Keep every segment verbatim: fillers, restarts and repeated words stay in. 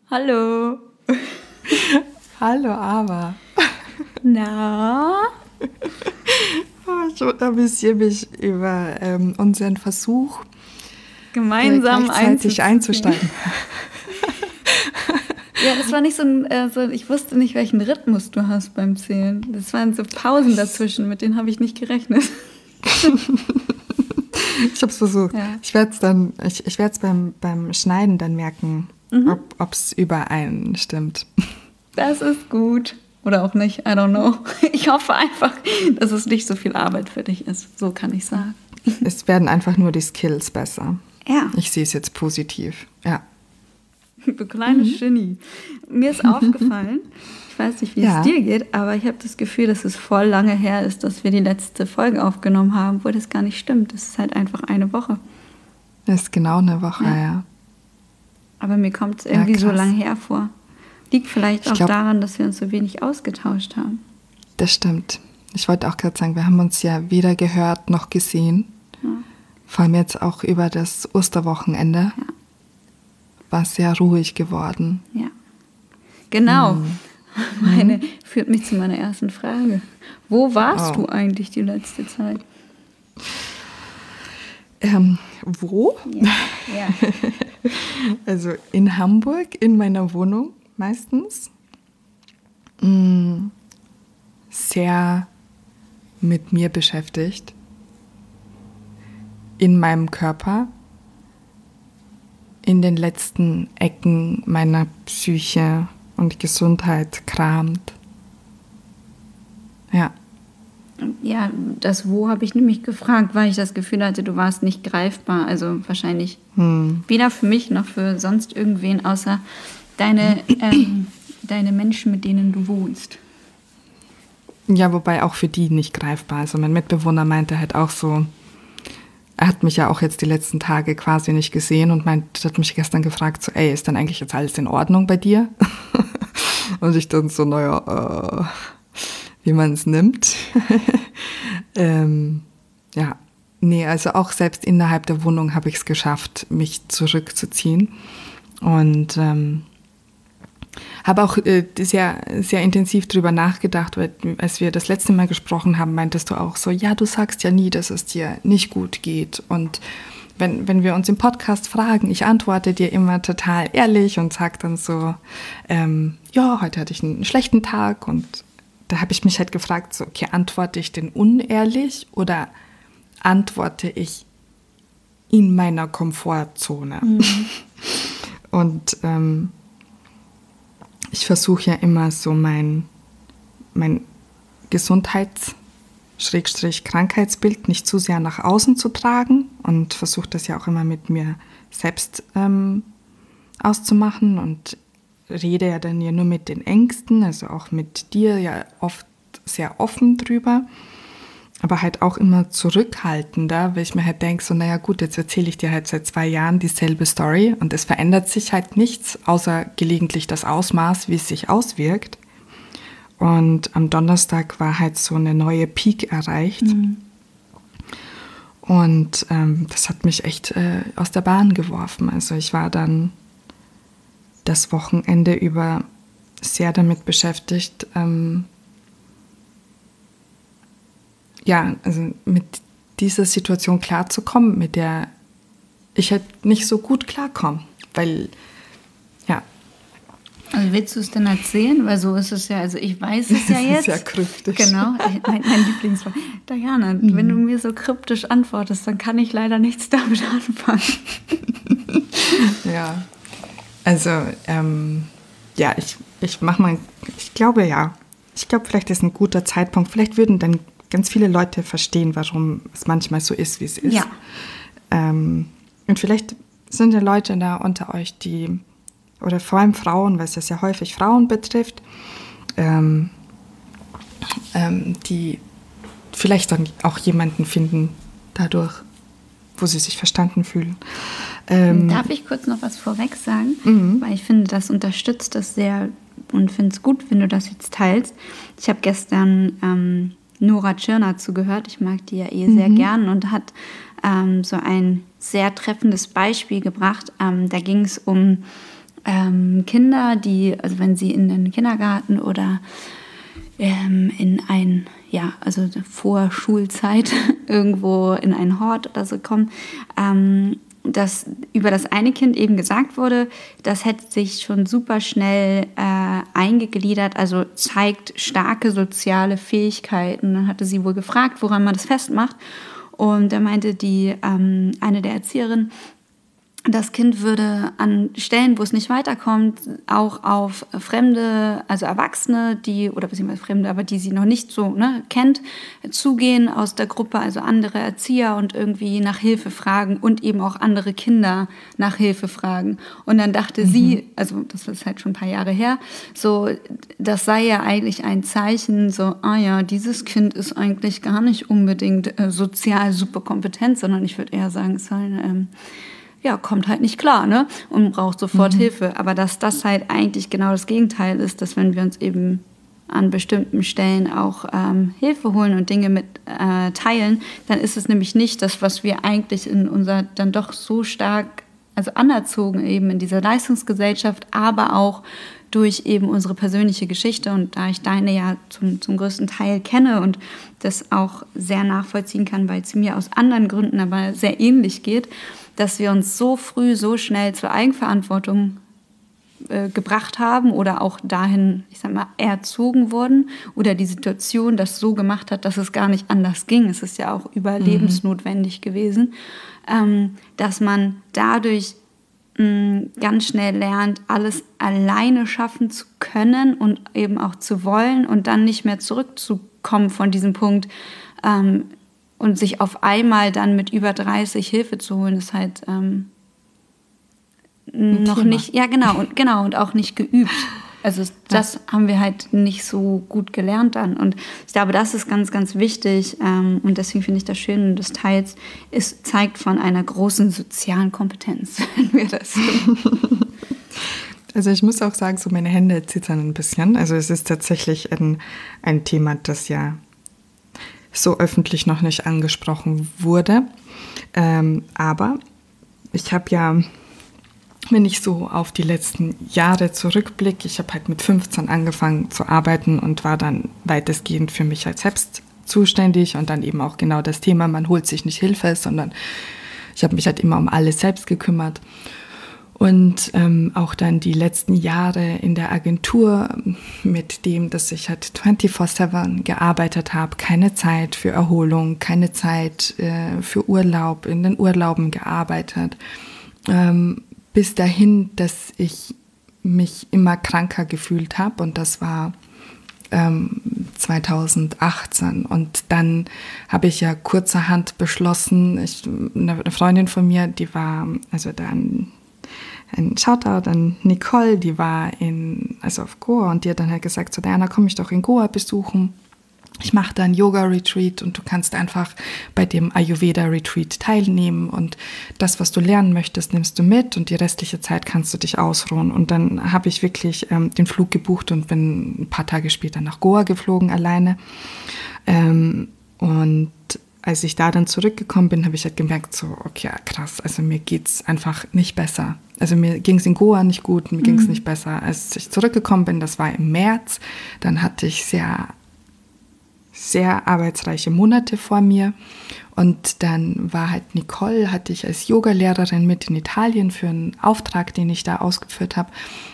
Hallo. Hallo, Ava. Na? Ich amüsiere mich über ähm, unseren Versuch, gemeinsam gleichzeitig einzusteigen. Ja, das war nicht so ein, äh, so, ich wusste nicht, welchen Rhythmus du hast beim Zählen. Das waren so Pausen dazwischen, mit denen habe ich nicht gerechnet. Ich habe es versucht. Ja. Ich werde es dann, ich, ich werde es beim, beim Schneiden dann merken, mhm. ob es übereinstimmt. Das ist gut. Oder auch nicht, I don't know. Ich hoffe einfach, dass es nicht so viel Arbeit für dich ist. So kann ich sagen. Es werden einfach nur die Skills besser. Ja. Ich sehe es jetzt positiv, ja. Du kleines mhm. Genie. Mir ist aufgefallen, ich weiß nicht, wie ja. es dir geht, aber ich habe das Gefühl, dass es voll lange her ist, dass wir die letzte Folge aufgenommen haben, obwohl das gar nicht stimmt. Das ist halt einfach eine Woche. Das ist genau eine Woche, ja. ja. Aber mir kommt es irgendwie ja, so lange her vor. Liegt vielleicht auch glaub, daran, dass wir uns so wenig ausgetauscht haben. Das stimmt. Ich wollte auch gerade sagen, wir haben uns ja weder gehört noch gesehen. Ja. Vor allem jetzt auch über das Osterwochenende. Ja. War sehr ruhig geworden. Ja, genau. Hm. Meine führt mich zu meiner ersten Frage. Wo warst oh. du eigentlich die letzte Zeit? Ähm, wo? Ja. ja. Also in Hamburg, in meiner Wohnung meistens. Hm. Sehr mit mir beschäftigt. In meinem Körper. In den letzten Ecken meiner Psyche und Gesundheit kramt. Ja. Ja, das Wo habe ich nämlich gefragt, weil ich das Gefühl hatte, du warst nicht greifbar. Also wahrscheinlich hm. weder für mich noch für sonst irgendwen, außer deine, ähm, deine Menschen, mit denen du wohnst. Ja, wobei auch für die nicht greifbar. Also mein Mitbewohner meinte halt auch so, er hat mich ja auch jetzt die letzten Tage quasi nicht gesehen und meint, hat mich gestern gefragt, so, ey, ist dann eigentlich jetzt alles in Ordnung bei dir? Und ich dann so, naja, äh, wie man es nimmt. ähm, ja, nee, also auch selbst innerhalb der Wohnung habe ich es geschafft, mich zurückzuziehen. Und ähm, habe auch äh, sehr, sehr intensiv drüber nachgedacht, weil als wir das letzte Mal gesprochen haben, meintest du auch so, ja, du sagst ja nie, dass es dir nicht gut geht. Und wenn, wenn wir uns im Podcast fragen, ich antworte dir immer total ehrlich und sage dann so, ähm, ja, heute hatte ich einen schlechten Tag. Und da habe ich mich halt gefragt, so, okay, antworte ich denn unehrlich oder antworte ich in meiner Komfortzone? Mhm. Und ähm, ich versuche ja immer so mein, mein Gesundheits-Krankheitsbild nicht zu sehr nach außen zu tragen und versuche das ja auch immer mit mir selbst ähm, auszumachen und rede ja dann ja nur mit den Ängsten, also auch mit dir ja oft sehr offen drüber, aber halt auch immer zurückhaltender, weil ich mir halt denke, so naja gut, jetzt erzähle ich dir halt seit zwei Jahren dieselbe Story und es verändert sich halt nichts, außer gelegentlich das Ausmaß, wie es sich auswirkt. Und am Donnerstag war halt so eine neue Peak erreicht. Mhm. Und ähm, das hat mich echt äh, aus der Bahn geworfen. Also ich war dann das Wochenende über sehr damit beschäftigt, ähm, ja, also mit dieser Situation klarzukommen, mit der ich halt nicht so gut klarkomme, weil, ja. Also willst du es denn erzählen? Weil so ist es ja, also ich weiß es ja jetzt. Das ist ja kryptisch. Genau, mein, mein Lieblingswort. Diana, mhm. wenn du mir so kryptisch antwortest, dann kann ich leider nichts damit anfangen. Ja, also, ähm, ja, ich, ich mach mal, ich glaube ja, ich glaube, vielleicht ist ein guter Zeitpunkt, vielleicht würden dann ganz viele Leute verstehen, warum es manchmal so ist, wie es ist. Ja. Ähm, und vielleicht sind ja Leute da unter euch, die, oder vor allem Frauen, weil es das ja häufig Frauen betrifft, ähm, ähm, die vielleicht dann auch jemanden finden dadurch, wo sie sich verstanden fühlen. Ähm, Darf ich kurz noch was vorweg sagen? Mhm. Weil ich finde, das unterstützt das sehr und finde es gut, wenn du das jetzt teilst. Ich habe gestern ähm, Nora Tschirner zugehört. Ich mag die ja eh mhm. sehr gern und hat ähm, so ein sehr treffendes Beispiel gebracht. Ähm, da ging es um ähm, Kinder, die, also wenn sie in den Kindergarten oder ähm, in ein, ja, also vor Schulzeit irgendwo in einen Hort oder so kommen, ähm, dass über das eine Kind eben gesagt wurde, das hätte sich schon super schnell äh, eingegliedert, also zeigt starke soziale Fähigkeiten. Dann hatte sie wohl gefragt, woran man das festmacht. Und da meinte die ähm, eine der Erzieherinnen, das Kind würde an Stellen, wo es nicht weiterkommt, auch auf Fremde, also Erwachsene, die, oder beziehungsweise Fremde, aber die sie noch nicht so ne, kennt, zugehen aus der Gruppe, also andere Erzieher und irgendwie nach Hilfe fragen und eben auch andere Kinder nach Hilfe fragen. Und dann dachte mhm. sie, also das ist halt schon ein paar Jahre her, so, das sei ja eigentlich ein Zeichen, so, ah ja, dieses Kind ist eigentlich gar nicht unbedingt äh, sozial super kompetent, sondern ich würde eher sagen, es sei eine, ähm, ja, kommt halt nicht klar, ne? Und braucht sofort mhm. Hilfe. Aber dass das halt eigentlich genau das Gegenteil ist, dass wenn wir uns eben an bestimmten Stellen auch ähm, Hilfe holen und Dinge mit äh, teilen, dann ist es nämlich nicht das, was wir eigentlich in unserer dann doch so stark, also anerzogen eben in dieser Leistungsgesellschaft, aber auch durch eben unsere persönliche Geschichte. Und da ich deine ja zum, zum größten Teil kenne und das auch sehr nachvollziehen kann, weil es mir aus anderen Gründen aber sehr ähnlich geht, dass wir uns so früh, so schnell zur Eigenverantwortung äh, gebracht haben oder auch dahin, ich sag mal, erzogen wurden oder die Situation das so gemacht hat, dass es gar nicht anders ging. Es ist ja auch überlebensnotwendig mhm. gewesen, ähm, dass man dadurch mh, ganz schnell lernt, alles alleine schaffen zu können und eben auch zu wollen und dann nicht mehr zurückzukommen von diesem Punkt, ähm, und sich auf einmal dann mit über dreißig Hilfe zu holen, ist halt ähm, noch Thema. nicht, ja genau und genau und auch nicht geübt. Also das ja. haben wir halt nicht so gut gelernt dann. Und ich glaube, das ist ganz, ganz wichtig. Ähm, und deswegen finde ich das schön, des Teils, es zeigt von einer großen sozialen Kompetenz, wenn wir das tun. Also ich muss auch sagen, so meine Hände zittern ein bisschen. Also es ist tatsächlich ein, ein Thema, das ja so öffentlich noch nicht angesprochen wurde. Ähm, aber ich habe ja, wenn ich so auf die letzten Jahre zurückblicke, ich habe halt mit fünfzehn angefangen zu arbeiten und war dann weitestgehend für mich halt selbst zuständig und dann eben auch genau das Thema, man holt sich nicht Hilfe, sondern ich habe mich halt immer um alles selbst gekümmert. Und ähm, auch dann die letzten Jahre in der Agentur mit dem, dass ich halt vierundzwanzig sieben gearbeitet habe, keine Zeit für Erholung, keine Zeit äh, für Urlaub, in den Urlauben gearbeitet, ähm, bis dahin, dass ich mich immer kranker gefühlt habe und das war ähm, zweitausendachtzehn und dann habe ich ja kurzerhand beschlossen, ich, eine Freundin von mir, die war, also dann ein Shoutout an Nicole, die war in, also auf Goa und die hat dann halt gesagt, so Diana, komm ich doch in Goa besuchen. Ich mache da einen Yoga-Retreat und du kannst einfach bei dem Ayurveda-Retreat teilnehmen und das, was du lernen möchtest, nimmst du mit und die restliche Zeit kannst du dich ausruhen. Und dann habe ich wirklich ähm, den Flug gebucht und bin ein paar Tage später nach Goa geflogen alleine. Ähm, und als ich da dann zurückgekommen bin, habe ich halt gemerkt, so, okay, krass, also mir geht's einfach nicht besser. Also mir ging es in Goa nicht gut, mir ging es mhm. nicht besser. Als ich zurückgekommen bin, das war im März, dann hatte ich sehr, sehr arbeitsreiche Monate vor mir. Und dann war halt Nicole, hatte ich als Yogalehrerin mit in Italien für einen Auftrag, den ich da ausgeführt habe.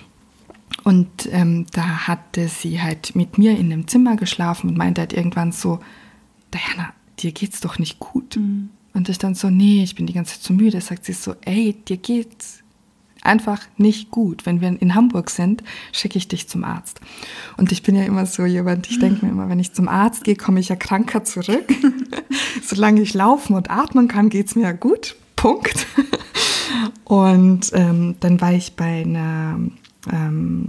Und ähm, da hatte sie halt mit mir in einem Zimmer geschlafen und meinte halt irgendwann so, Diana, dir geht's doch nicht gut. Mhm. Und ich dann so, nee, ich bin die ganze Zeit so müde. Sagt sie so, ey, dir geht's einfach nicht gut. Wenn wir in Hamburg sind, schicke ich dich zum Arzt. Und ich bin ja immer so jemand, ich denke mir immer, wenn ich zum Arzt gehe, komme ich ja kranker zurück. Solange ich laufen und atmen kann, geht's mir ja gut. Punkt. Und ähm, dann war ich bei einer ähm,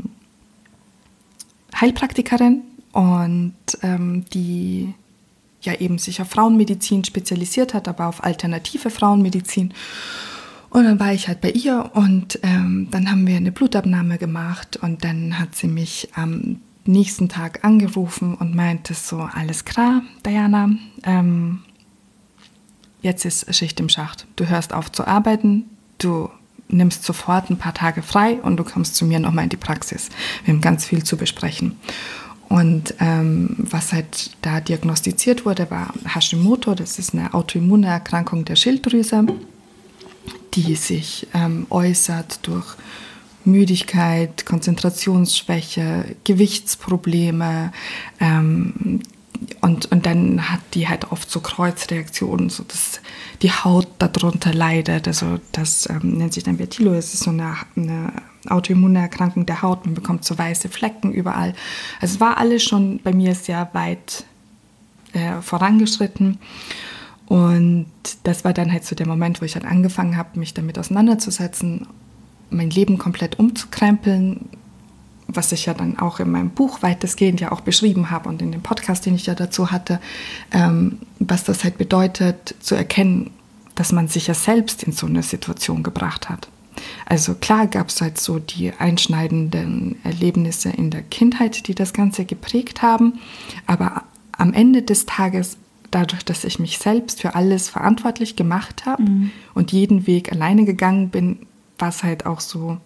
Heilpraktikerin und ähm, die ja eben sich auf Frauenmedizin spezialisiert hat, aber auf alternative Frauenmedizin. Und dann war ich halt bei ihr und ähm, dann haben wir eine Blutabnahme gemacht und dann hat sie mich am nächsten Tag angerufen und meinte so, alles klar, Diana, ähm, jetzt ist Schicht im Schacht. Du hörst auf zu arbeiten, du nimmst sofort ein paar Tage frei und du kommst zu mir nochmal in die Praxis. Wir haben ganz viel zu besprechen. Und ähm, was halt da diagnostiziert wurde, war Hashimoto. Das ist eine Autoimmunerkrankung der Schilddrüse, die sich ähm, äußert durch Müdigkeit, Konzentrationsschwäche, Gewichtsprobleme, ähm, und, und dann hat die halt oft so Kreuzreaktionen, so dass die Haut darunter leidet. Also das ähm, nennt sich dann Vitiligo. Es ist so eine, eine Autoimmunerkrankung der Haut. Man bekommt so weiße Flecken überall. Also es war alles schon bei mir sehr weit äh, vorangeschritten. Und das war dann halt so der Moment, wo ich halt angefangen habe, mich damit auseinanderzusetzen, mein Leben komplett umzukrempeln, was ich ja dann auch in meinem Buch weitestgehend ja auch beschrieben habe und in dem Podcast, den ich ja dazu hatte, ähm, was das halt bedeutet, zu erkennen, dass man sich ja selbst in so eine Situation gebracht hat. Also klar gab es halt so die einschneidenden Erlebnisse in der Kindheit, die das Ganze geprägt haben, aber am Ende des Tages, dadurch, dass ich mich selbst für alles verantwortlich gemacht habe mhm. und jeden Weg alleine gegangen bin, war es halt auch so,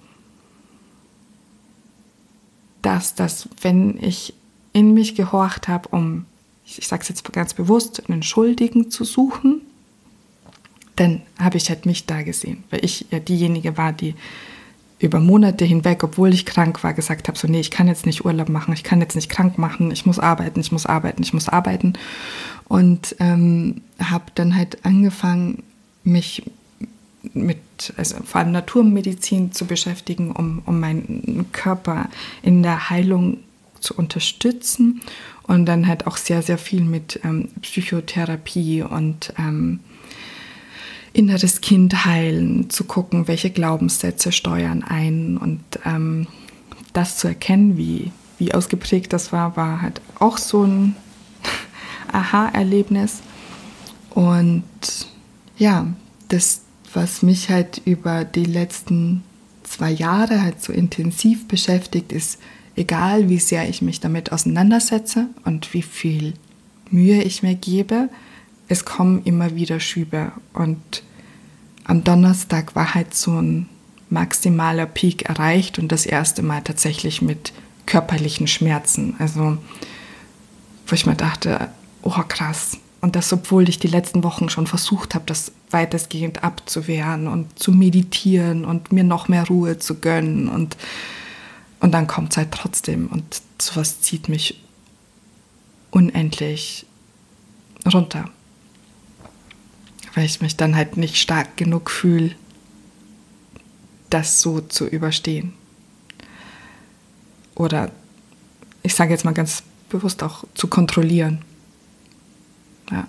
dass, dass wenn ich in mich gehorcht habe, um, ich, ich sage es jetzt ganz bewusst, einen Schuldigen zu suchen, dann habe ich halt mich da gesehen, weil ich ja diejenige war, die über Monate hinweg, obwohl ich krank war, gesagt habe, so nee, ich kann jetzt nicht Urlaub machen, ich kann jetzt nicht krank machen, ich muss arbeiten, ich muss arbeiten, ich muss arbeiten. Und ähm, habe dann halt angefangen, mich mit, also vor allem Naturmedizin zu beschäftigen, um, um meinen Körper in der Heilung zu unterstützen und dann halt auch sehr, sehr viel mit ähm, Psychotherapie und ähm, inneres Kind heilen, zu gucken, welche Glaubenssätze steuern ein und ähm, das zu erkennen, wie, wie ausgeprägt das war, war halt auch so ein Aha-Erlebnis. Und ja, das, was mich halt über die letzten zwei Jahre halt so intensiv beschäftigt, ist, egal wie sehr ich mich damit auseinandersetze und wie viel Mühe ich mir gebe, es kommen immer wieder Schübe. Und am Donnerstag war halt so ein maximaler Peak erreicht und das erste Mal tatsächlich mit körperlichen Schmerzen. Also, wo ich mir dachte, oh krass. Und das, obwohl ich die letzten Wochen schon versucht habe, das weitestgehend abzuwehren und zu meditieren und mir noch mehr Ruhe zu gönnen. Und, und dann kommt es halt trotzdem. Und sowas zieht mich unendlich runter. Weil ich mich dann halt nicht stark genug fühle, das so zu überstehen. Oder ich sage jetzt mal ganz bewusst auch zu kontrollieren. Ja.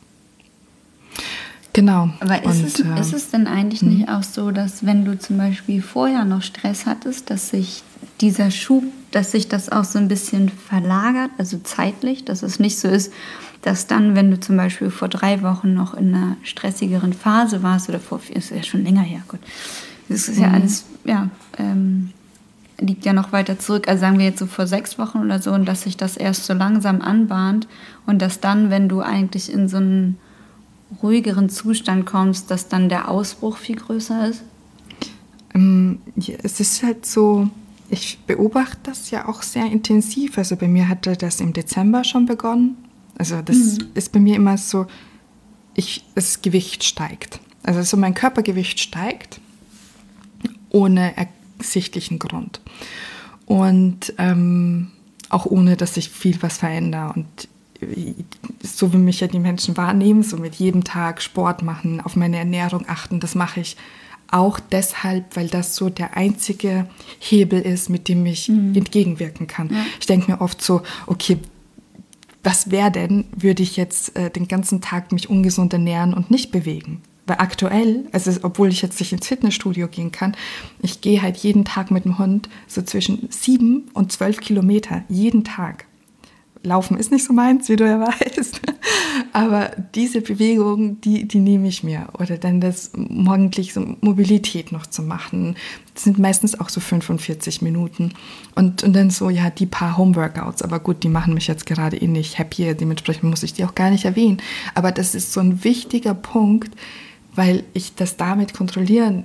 Genau. Aber ist, Und, es, äh, ist es denn eigentlich nicht auch so, dass wenn du zum Beispiel vorher noch Stress hattest, dass sich dieser Schub, dass sich das auch so ein bisschen verlagert, also zeitlich, dass es nicht so ist, dass dann, wenn du zum Beispiel vor drei Wochen noch in einer stressigeren Phase warst, oder vor vier, ist ja schon länger her, gut, das ist ja mhm. alles, ja, ähm, liegt ja noch weiter zurück, also sagen wir jetzt so vor sechs Wochen oder so, und dass sich das erst so langsam anbahnt und dass dann, wenn du eigentlich in so einen ruhigeren Zustand kommst, dass dann der Ausbruch viel größer ist? Ähm, ja, es ist halt so, ich beobachte das ja auch sehr intensiv, also bei mir hatte das im Dezember schon begonnen. Also das mhm. ist bei mir immer so, ich, das Gewicht steigt. Also so mein Körpergewicht steigt ohne ersichtlichen Grund. Und ähm, auch ohne, dass ich viel was verändere. Und so wie mich ja die Menschen wahrnehmen, so mit jedem Tag Sport machen, auf meine Ernährung achten, das mache ich auch deshalb, weil das so der einzige Hebel ist, mit dem ich mhm. entgegenwirken kann. Ja. Ich denke mir oft so, okay, was wäre denn, würde ich jetzt äh, den ganzen Tag mich ungesund ernähren und nicht bewegen? Weil aktuell, also obwohl ich jetzt nicht ins Fitnessstudio gehen kann, ich gehe halt jeden Tag mit dem Hund so zwischen sieben und zwölf Kilometer, jeden Tag. Laufen ist nicht so meins, wie du ja weißt. Aber diese Bewegung, die, die nehme ich mir. Oder dann das morgendlich so Mobilität noch zu machen. Das sind meistens auch so fünfundvierzig Minuten. Und, und dann so, ja, die paar Homeworkouts. Aber gut, die machen mich jetzt gerade eh nicht happy. Dementsprechend muss ich die auch gar nicht erwähnen. Aber das ist so ein wichtiger Punkt, weil ich das damit kontrollieren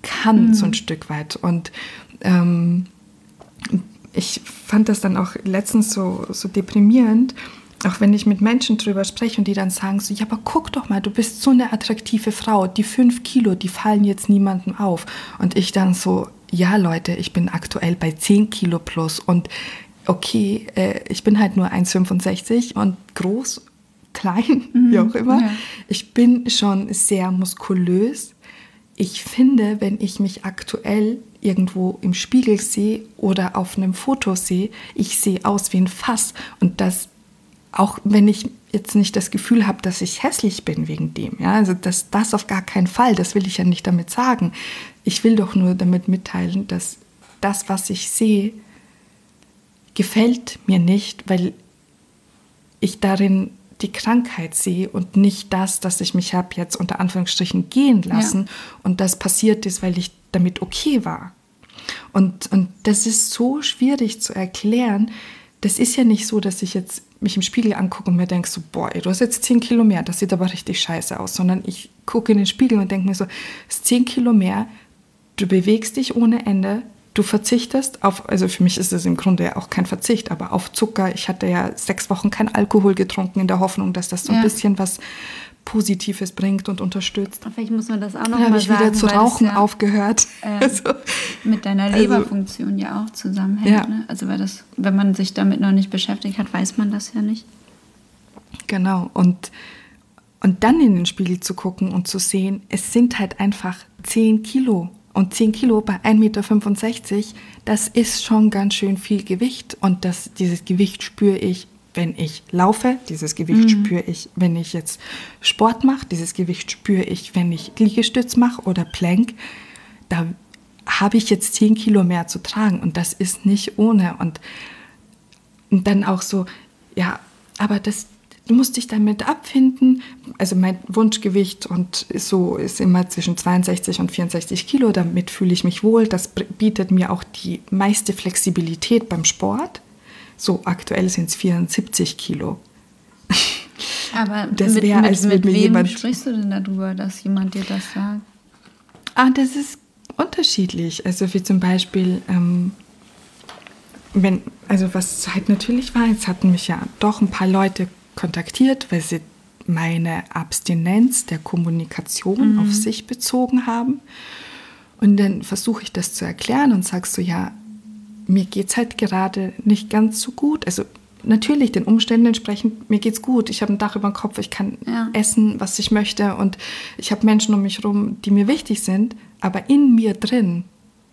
kann, Mhm. so ein Stück weit. Und ähm, ich fand das dann auch letztens so, so deprimierend, auch wenn ich mit Menschen drüber spreche und die dann sagen so, ja, aber guck doch mal, du bist so eine attraktive Frau, die fünf Kilo, die fallen jetzt niemandem auf. Und ich dann so, ja Leute, ich bin aktuell bei zehn Kilo plus und okay, äh, ich bin halt nur eins Komma fünfundsechzig und groß, klein, Mhm, wie auch immer. ja. Ich bin schon sehr muskulös. Ich finde, wenn ich mich aktuell irgendwo im Spiegel sehe oder auf einem Foto sehe, ich sehe aus wie ein Fass. Und das, auch wenn ich jetzt nicht das Gefühl habe, dass ich hässlich bin wegen dem, ja, also das, das auf gar keinen Fall, das will ich ja nicht damit sagen. Ich will doch nur damit mitteilen, dass das, was ich sehe, gefällt mir nicht, weil ich darin die Krankheit sehe und nicht das, dass ich mich habe jetzt unter Anführungsstrichen gehen lassen, ja. Und das passiert ist, weil ich damit okay war. Und, und das ist so schwierig zu erklären. Das ist ja nicht so, dass ich jetzt mich im Spiegel angucke und mir denke so, boah, ey, du hast jetzt zehn Kilo mehr, das sieht aber richtig scheiße aus, sondern ich gucke in den Spiegel und denke mir so, es ist zehn Kilo mehr, du bewegst dich ohne Ende, du verzichtest auf, also für mich ist es im Grunde ja auch kein Verzicht, aber auf Zucker. Ich hatte ja sechs Wochen kein Alkohol getrunken in der Hoffnung, dass das so ein ja. bisschen was Positives bringt und unterstützt. Vielleicht muss man das auch noch Dann mal habe ich sagen, wieder zu rauchen ja, aufgehört. Äh, also, mit deiner Leberfunktion also, ja auch zusammenhängt. Ja. Ne? Also weil das, wenn man sich damit noch nicht beschäftigt hat, weiß man das ja nicht. Genau. Und, und dann in den Spiegel zu gucken und zu sehen, es sind halt einfach zehn Kilo. Und zehn Kilo bei eins Komma fünfundsechzig Meter, das ist schon ganz schön viel Gewicht. Und das, dieses Gewicht spüre ich, wenn ich laufe. Dieses Gewicht mhm. spüre ich, wenn ich jetzt Sport mache. Dieses Gewicht spüre ich, wenn ich Liegestütz mache oder Plank. Da habe ich jetzt zehn Kilo mehr zu tragen. Und das ist nicht ohne. Und, und dann auch so, ja, aber das... Du musst dich damit abfinden. Also mein Wunschgewicht und so ist immer zwischen zweiundsechzig und vierundsechzig Kilo. Damit fühle ich mich wohl. Das bietet mir auch die meiste Flexibilität beim Sport. So aktuell sind es vierundsiebzig Kilo. Aber das mit, wär, mit, als mit mir wem jemand, sprichst du denn darüber, dass jemand dir das sagt? Ah, das ist unterschiedlich. Also wie zum Beispiel... Ähm, wenn, also was halt natürlich war, jetzt hatten mich ja doch ein paar Leute kontaktiert, weil sie meine Abstinenz der Kommunikation mhm. auf sich bezogen haben. Und dann versuche ich das zu erklären und sage so, ja, mir geht es halt gerade nicht ganz so gut. Also natürlich den Umständen entsprechend, mir geht's gut. Ich habe ein Dach über dem Kopf, ich kann ja. essen, was ich möchte und ich habe Menschen um mich herum, die mir wichtig sind, aber in mir drin,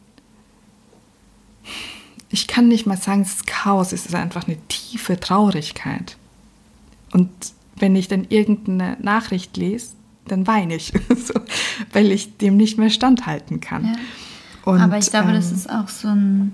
ich kann nicht mal sagen, es ist Chaos, es ist einfach eine tiefe Traurigkeit. Und wenn ich dann irgendeine Nachricht lese, dann weine ich, so, weil ich dem nicht mehr standhalten kann. Ja. Und, aber ich glaube, ähm, das ist auch so ein,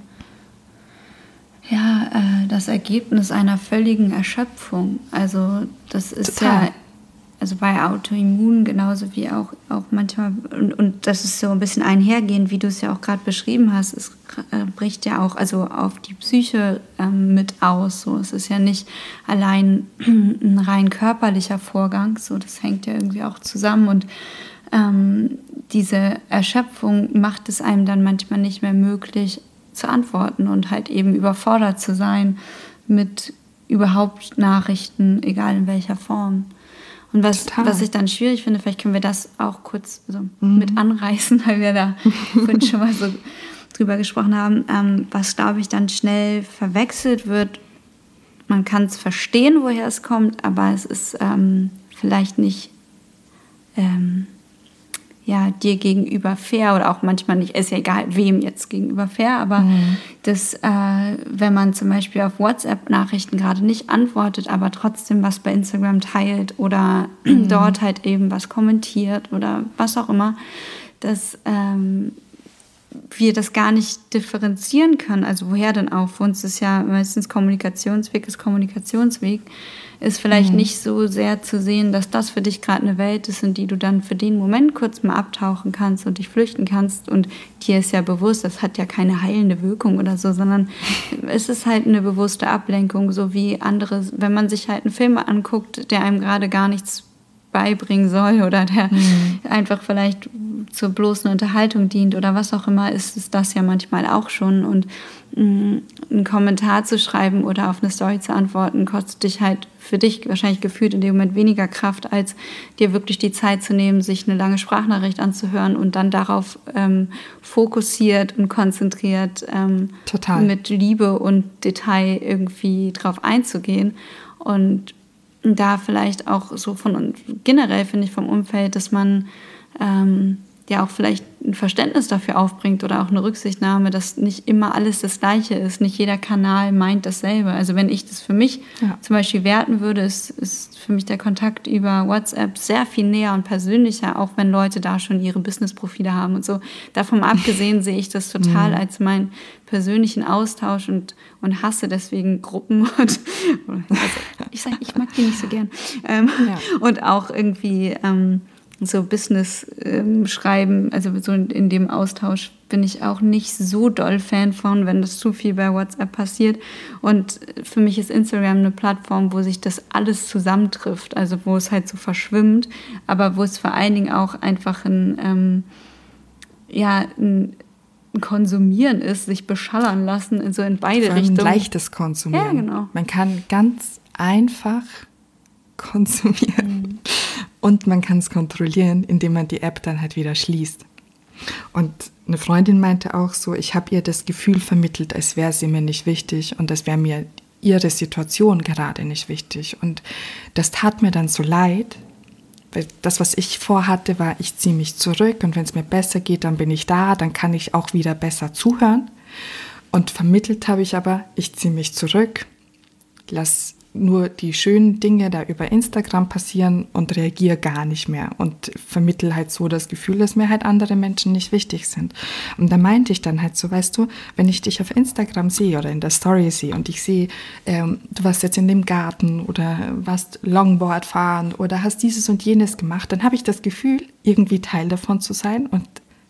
ja, äh, das Ergebnis einer völligen Erschöpfung. Also das ist total. ja, also bei Autoimmun genauso wie auch, auch manchmal, und, und das ist so ein bisschen einhergehend, wie du es ja auch gerade beschrieben hast, es äh, bricht ja auch also auf die Psyche ähm, mit aus. So. Es ist ja nicht allein ein rein körperlicher Vorgang, so, das hängt ja irgendwie auch zusammen und ähm, diese Erschöpfung macht es einem dann manchmal nicht mehr möglich zu antworten und halt eben überfordert zu sein mit überhaupt Nachrichten, egal in welcher Form. Und was, was ich dann schwierig finde, vielleicht können wir das auch kurz so mhm. mit anreißen, weil wir da vorhin schon mal so drüber gesprochen haben, ähm, was, glaube ich, dann schnell verwechselt wird. Man kann es verstehen, woher es kommt, aber es ist ähm, vielleicht nicht ähm, ja, dir gegenüber fair oder auch manchmal nicht, ist ja egal, wem jetzt gegenüber fair, aber mhm. dass, äh, wenn man zum Beispiel auf WhatsApp-Nachrichten gerade nicht antwortet, aber trotzdem was bei Instagram teilt oder mhm. dort halt eben was kommentiert oder was auch immer, dass ähm, wir das gar nicht differenzieren können. Also woher denn auch? Für uns ist ja meistens Kommunikationsweg ist Kommunikationsweg. Ist vielleicht mhm. nicht so sehr zu sehen, dass das für dich gerade eine Welt ist, in die du dann für den Moment kurz mal abtauchen kannst und dich flüchten kannst. Und dir ist ja bewusst, das hat ja keine heilende Wirkung oder so, sondern es ist halt eine bewusste Ablenkung, so wie andere, wenn man sich halt einen Film anguckt, der einem gerade gar nichts beibringen soll oder der mhm. einfach vielleicht zur bloßen Unterhaltung dient oder was auch immer, ist es das ja manchmal auch schon. Und mh, einen Kommentar zu schreiben oder auf eine Story zu antworten, kostet dich halt für dich wahrscheinlich gefühlt in dem Moment weniger Kraft, als dir wirklich die Zeit zu nehmen, sich eine lange Sprachnachricht anzuhören und dann darauf ähm, fokussiert und konzentriert ähm, Total. mit Liebe und Detail irgendwie drauf einzugehen. Und da vielleicht auch so von generell, finde ich, vom Umfeld, dass man ähm, ja auch vielleicht ein Verständnis dafür aufbringt oder auch eine Rücksichtnahme, dass nicht immer alles das Gleiche ist. Nicht jeder Kanal meint dasselbe. Also wenn ich das für mich ja. zum Beispiel werten würde, ist, ist für mich der Kontakt über WhatsApp sehr viel näher und persönlicher, auch wenn Leute da schon ihre Business-Profile haben und so. Davon abgesehen sehe ich das total mhm. als meinen persönlichen Austausch und, und hasse deswegen Gruppen. Und, also ich sage, ich mag die nicht so gern. Ähm, ja. Und auch irgendwie ähm, so Business ähm, schreiben, also so in, in dem Austausch bin ich auch nicht so doll Fan von, wenn das zu viel bei WhatsApp passiert. Und für mich ist Instagram eine Plattform, wo sich das alles zusammentrifft, also wo es halt so verschwimmt, aber wo es vor allen Dingen auch einfach ein, ähm, ja, ein Konsumieren ist, sich beschallern lassen, so in beide Richtungen. Ein leichtes Konsumieren. Ja, genau. Man kann ganz einfach konsumieren. Mhm. Und man kann es kontrollieren, indem man die App dann halt wieder schließt. Und eine Freundin meinte auch so, ich habe ihr das Gefühl vermittelt, als wäre sie mir nicht wichtig und als wäre mir ihre Situation gerade nicht wichtig. Und das tat mir dann so leid, weil das, was ich vorhatte, war, ich ziehe mich zurück und wenn es mir besser geht, dann bin ich da, dann kann ich auch wieder besser zuhören. Und vermittelt habe ich aber, ich ziehe mich zurück, lass nur die schönen Dinge da über Instagram passieren und reagiere gar nicht mehr und vermittle halt so das Gefühl, dass mir halt andere Menschen nicht wichtig sind. Und da meinte ich dann halt so, weißt du, wenn ich dich auf Instagram sehe oder in der Story sehe und ich sehe, ähm, du warst jetzt in dem Garten oder warst Longboard fahren oder hast dieses und jenes gemacht, dann habe ich das Gefühl, irgendwie Teil davon zu sein und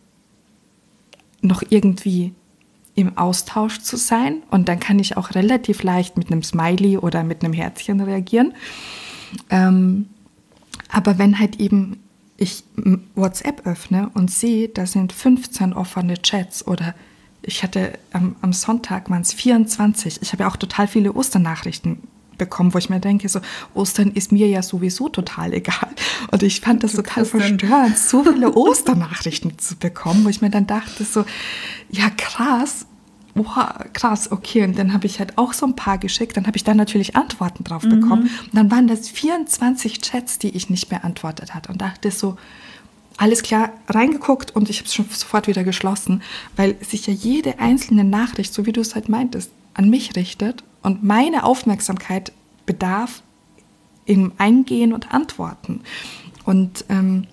noch irgendwie im Austausch zu sein und dann kann ich auch relativ leicht mit einem Smiley oder mit einem Herzchen reagieren. Ähm, aber wenn halt eben ich WhatsApp öffne und sehe, da sind fünfzehn offene Chats oder ich hatte am, am Sonntag waren es vierundzwanzig. Ich habe ja auch total viele Osternachrichten bekommen, wo ich mir denke, so Ostern ist mir ja sowieso total egal. Und ich fand das total verstörend, so viele Osternachrichten zu bekommen, wo ich mir dann dachte, so, ja krass, wow, krass, okay. Und dann habe ich halt auch so ein paar geschickt, dann habe ich dann natürlich Antworten drauf mhm. bekommen. Und dann waren das vierundzwanzig Chats, die ich nicht beantwortet hatte. Und dachte so, alles klar, reingeguckt und ich habe es schon sofort wieder geschlossen, weil sich ja jede einzelne Nachricht, so wie du es halt meintest, an mich richtet und meine Aufmerksamkeit bedarf im Eingehen und Antworten. Und ähm,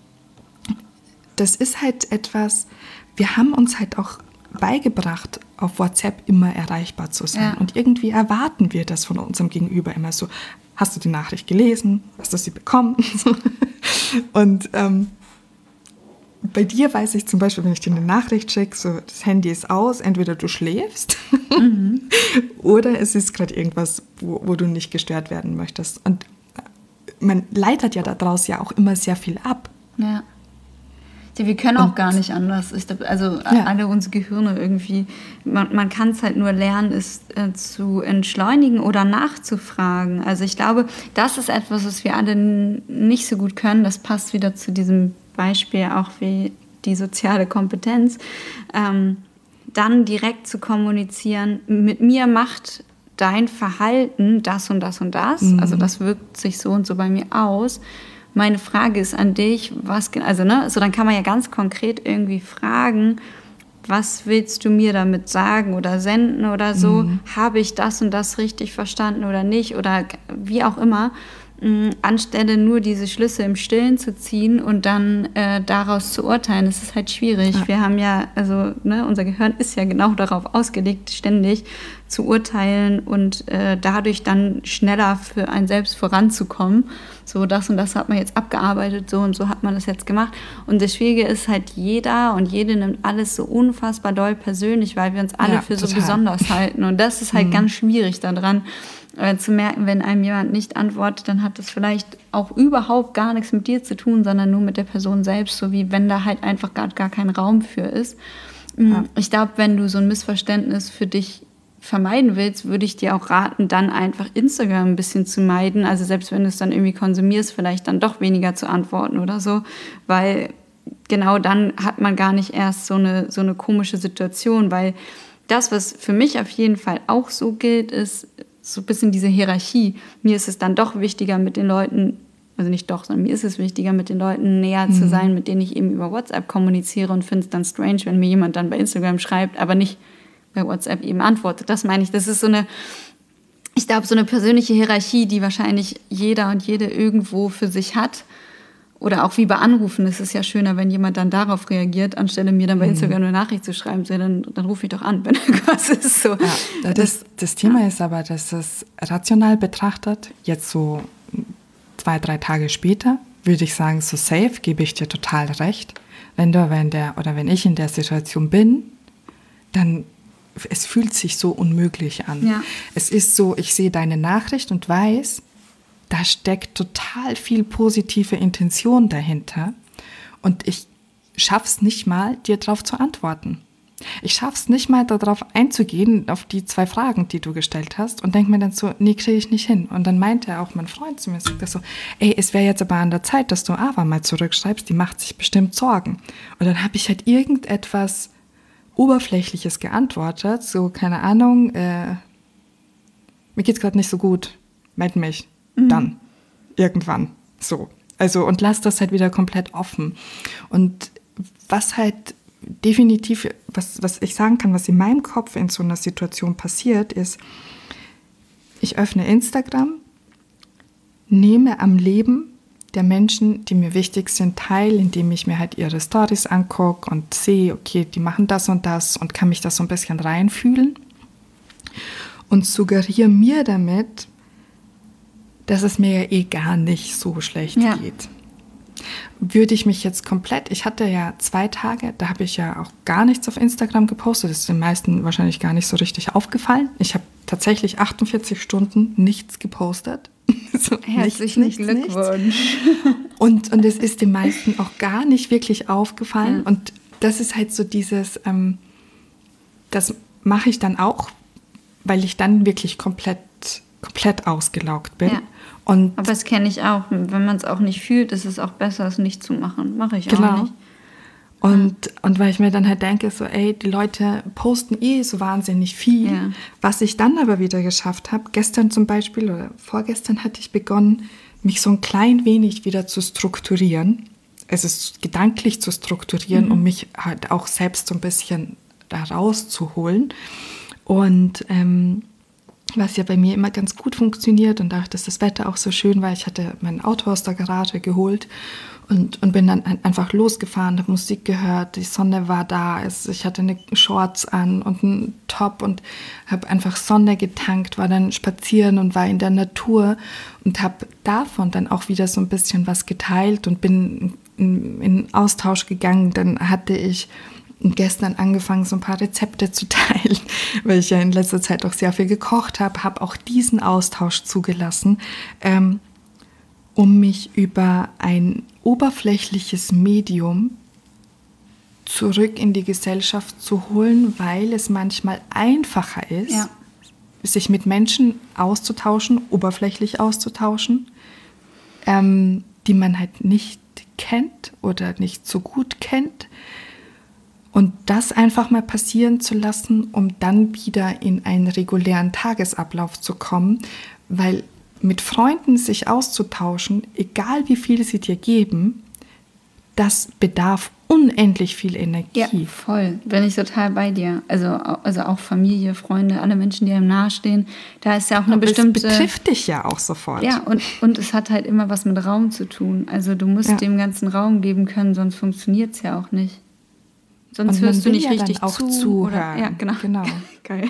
das ist halt etwas, wir haben uns halt auch beigebracht, auf WhatsApp immer erreichbar zu sein. Ja. Und irgendwie erwarten wir das von unserem Gegenüber immer so, hast du die Nachricht gelesen? Hast du sie bekommen? Und ähm, bei dir weiß ich zum Beispiel, wenn ich dir eine Nachricht schicke, so das Handy ist aus, entweder du schläfst mhm. oder es ist gerade irgendwas, wo, wo du nicht gestört werden möchtest. Und man leitet ja daraus ja auch immer sehr viel ab. Ja. Ja, wir können auch und, gar nicht anders. Ich glaub, also ja. alle unsere Gehirne irgendwie, man, man kann es halt nur lernen, es äh, zu entschleunigen oder nachzufragen. Also ich glaube, das ist etwas, was wir alle n- nicht so gut können. Das passt wieder zu diesem Beispiel auch wie die soziale Kompetenz. Ähm, dann direkt zu kommunizieren, mit mir macht dein Verhalten das und das und das. Mhm. Also das wirkt sich so und so bei mir aus. Meine Frage ist an dich, was, also ne, so dann kann man ja ganz konkret irgendwie fragen, was willst du mir damit sagen oder senden oder so? Mhm. Habe ich das und das richtig verstanden oder nicht? Oder wie auch immer, mh, anstelle nur diese Schlüsse im Stillen zu ziehen und dann äh, daraus zu urteilen. Das ist halt schwierig. Ja. Wir haben ja, also ne, unser Gehirn ist ja genau darauf ausgelegt, ständig zu urteilen und äh, dadurch dann schneller für einen selbst voranzukommen. So, das und das hat man jetzt abgearbeitet, so und so hat man das jetzt gemacht. Und das Schwierige ist halt, jeder und jede nimmt alles so unfassbar doll persönlich, weil wir uns alle Ja, für total. so besonders halten. Und das ist halt mhm. ganz schwierig daran, äh, zu merken, wenn einem jemand nicht antwortet, dann hat das vielleicht auch überhaupt gar nichts mit dir zu tun, sondern nur mit der Person selbst, so wie wenn da halt einfach gar, gar kein Raum für ist. Ja. Ich glaube, wenn du so ein Missverständnis für dich vermeiden willst, würde ich dir auch raten, dann einfach Instagram ein bisschen zu meiden. Also selbst wenn du es dann irgendwie konsumierst, vielleicht dann doch weniger zu antworten oder so, weil genau dann hat man gar nicht erst so eine, so eine komische Situation, weil das, was für mich auf jeden Fall auch so gilt, ist so ein bisschen diese Hierarchie. Mir ist es dann doch wichtiger, mit den Leuten, also nicht doch, sondern mir ist es wichtiger, mit den Leuten näher mhm. zu sein, mit denen ich eben über WhatsApp kommuniziere, und finde es dann strange, wenn mir jemand dann bei Instagram schreibt, aber nicht bei WhatsApp eben antwortet. Das meine ich, das ist so eine, ich glaube, so eine persönliche Hierarchie, die wahrscheinlich jeder und jede irgendwo für sich hat. Oder auch wie bei Anrufen, es ist ja schöner, wenn jemand dann darauf reagiert, anstelle mir dann bei Instagram eine Nachricht zu schreiben, so, dann, dann rufe ich doch an, wenn irgendwas ist. So. Ja, das, das Thema ja. ist aber, dass es rational betrachtet, jetzt so zwei, drei Tage später, würde ich sagen, so safe, gebe ich dir total recht. Wenn du, wenn der, oder wenn ich in der Situation bin, dann es fühlt sich so unmöglich an. Ja. Es ist so, ich sehe deine Nachricht und weiß, da steckt total viel positive Intention dahinter, und ich schaff's nicht mal, dir darauf zu antworten. Ich schaff's nicht mal, darauf einzugehen, auf die zwei Fragen, die du gestellt hast, und denke mir dann so, nee, kriege ich nicht hin. Und dann meinte auch mein Freund zu mir, sagt er so, ey, es wäre jetzt aber an der Zeit, dass du Ava mal zurückschreibst, die macht sich bestimmt Sorgen. Und dann habe ich halt irgendetwas Oberflächliches geantwortet, so, keine Ahnung, äh, mir geht's gerade nicht so gut, meld mich, mhm. dann, irgendwann, so. Also, und lass das halt wieder komplett offen. Und was halt definitiv, was, was ich sagen kann, was in meinem Kopf in so einer Situation passiert, ist, ich öffne Instagram, nehme am Leben der Menschen, die mir wichtig sind, teil, indem ich mir halt ihre Storys angucke und sehe, okay, die machen das und das, und kann mich da so ein bisschen reinfühlen und suggeriere mir damit, dass es mir ja eh gar nicht so schlecht ja. geht. Würde ich mich jetzt komplett, ich hatte ja zwei Tage, da habe ich ja auch gar nichts auf Instagram gepostet, das ist den meisten wahrscheinlich gar nicht so richtig aufgefallen. Ich habe tatsächlich achtundvierzig Stunden nichts gepostet. So, Herzlichen nichts, nichts, Glückwunsch. Nichts. Und, und es ist den meisten auch gar nicht wirklich aufgefallen. Ja. Und das ist halt so dieses, ähm, das mache ich dann auch, weil ich dann wirklich komplett, komplett ausgelaugt bin. Ja. Und aber das kenne ich auch. Wenn man es auch nicht fühlt, ist es auch besser, es nicht zu machen. Mache ich genau. auch nicht. Und, und weil ich mir dann halt denke, so, ey, die Leute posten eh so wahnsinnig viel. Ja. Was ich dann aber wieder geschafft habe, gestern zum Beispiel oder vorgestern hatte ich begonnen, mich so ein klein wenig wieder zu strukturieren. Es ist gedanklich zu strukturieren, mhm. um mich halt auch selbst so ein bisschen da rauszuholen. Und ähm, was ja bei mir immer ganz gut funktioniert, und dadurch, dass das Wetter auch so schön war, ich hatte mein Auto aus der Garage geholt und, und bin dann einfach losgefahren, habe Musik gehört, die Sonne war da, es, ich hatte eine Shorts an und einen Top und habe einfach Sonne getankt, war dann spazieren und war in der Natur und habe davon dann auch wieder so ein bisschen was geteilt und bin in, in Austausch gegangen. Dann hatte ich gestern angefangen, so ein paar Rezepte zu teilen, weil ich ja in letzter Zeit auch sehr viel gekocht habe, habe auch diesen Austausch zugelassen, ähm, um mich über ein oberflächliches Medium zurück in die Gesellschaft zu holen, weil es manchmal einfacher ist, ja. sich mit Menschen auszutauschen, oberflächlich auszutauschen, ähm, die man halt nicht kennt oder nicht so gut kennt. Und das einfach mal passieren zu lassen, um dann wieder in einen regulären Tagesablauf zu kommen, weil mit Freunden sich auszutauschen, egal wie viel sie dir geben, das bedarf unendlich viel Energie. Ja, voll. Bin ich total bei dir. Also, also auch Familie, Freunde, alle Menschen, die einem nahestehen, da ist ja auch eine Aber bestimmte... Es betrifft dich ja auch sofort. Ja, und, und es hat halt immer was mit Raum zu tun. Also du musst ja. dem ganzen Raum geben können, sonst funktioniert es ja auch nicht. Sonst und hörst du nicht ja richtig auch zu. zuhören. Oder, ja, genau. genau. Geil.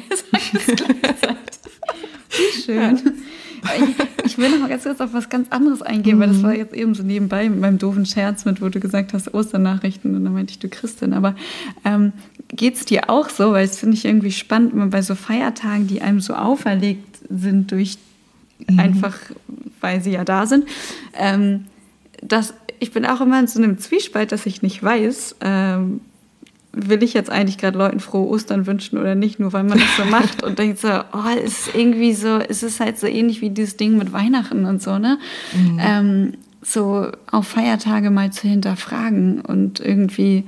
Wie schön. Ich, ich will noch mal ganz kurz auf was ganz anderes eingehen, mhm. weil das war jetzt eben so nebenbei mit meinem doofen Scherz mit, wo du gesagt hast, Osternachrichten, und dann meinte ich, du Christin. Aber ähm, geht es dir auch so, weil das finde ich irgendwie spannend, immer bei so Feiertagen, die einem so auferlegt sind durch mhm. einfach, weil sie ja da sind, ähm, dass ich bin auch immer in so einem Zwiespalt, dass ich nicht weiß, ähm, will ich jetzt eigentlich gerade Leuten frohe Ostern wünschen oder nicht, nur weil man das so macht und denkt so, oh, ist irgendwie so, es ist halt so ähnlich wie dieses Ding mit Weihnachten und so, ne? Mhm. Ähm, so auf Feiertage mal zu hinterfragen und irgendwie,